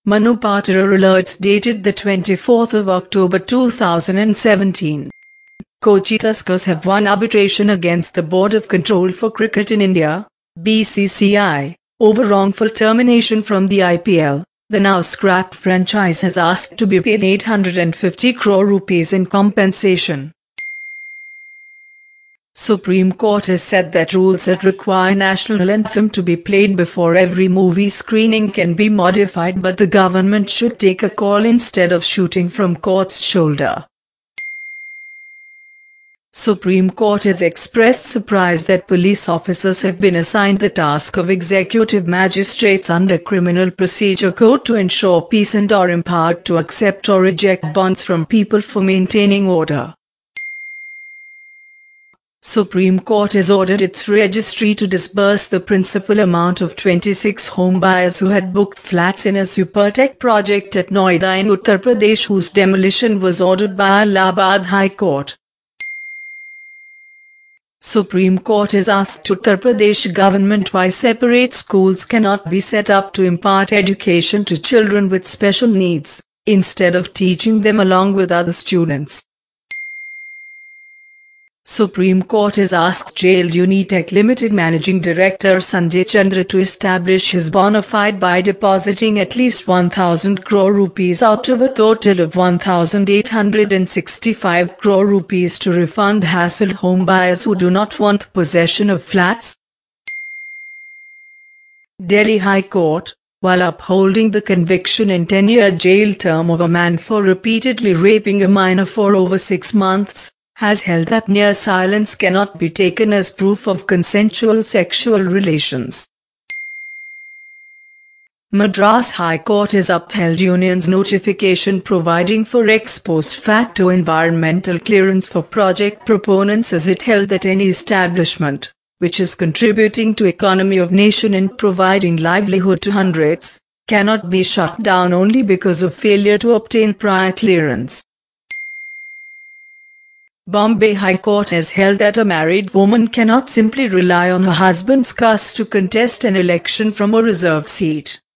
Manu Patara alerts dated the 24th of October 2017. Kochi Tuskers have won arbitration against the Board of Control for Cricket in India, BCCI, over wrongful termination from the IPL. The now scrapped franchise has asked to be paid 850 crore rupees in compensation. Supreme Court has said that rules that require national anthem to be played before every movie screening can be modified, but the government should take a call instead of shooting from court's shoulder. Supreme Court has expressed surprise that police officers have been assigned the task of executive magistrates under Criminal Procedure Code to ensure peace and are empowered to accept or reject bonds from people for maintaining order. Supreme Court has ordered its registry to disburse the principal amount of 26 home buyers who had booked flats in a Supertech project at Noida in Uttar Pradesh, whose demolition was ordered by Allahabad High Court. Supreme Court has asked Uttar Pradesh government why separate schools cannot be set up to impart education to children with special needs, instead of teaching them along with other students. Supreme Court has asked jailed Unitech Limited Managing Director Sanjay Chandra to establish his bona fide by depositing at least 1,000 crore rupees out of a total of 1,865 crore rupees to refund hassled home buyers who do not want possession of flats. Delhi High Court, while upholding the conviction and 10-year jail term of a man for repeatedly raping a minor for over 6 months, has held that mere silence cannot be taken as proof of consensual sexual relations. Madras High Court has upheld Union's notification providing for ex post facto environmental clearance for project proponents, as it held that any establishment, which is contributing to economy of nation and providing livelihood to hundreds, cannot be shut down only because of failure to obtain prior clearance. Bombay High Court has held that a married woman cannot simply rely on her husband's caste to contest an election from a reserved seat.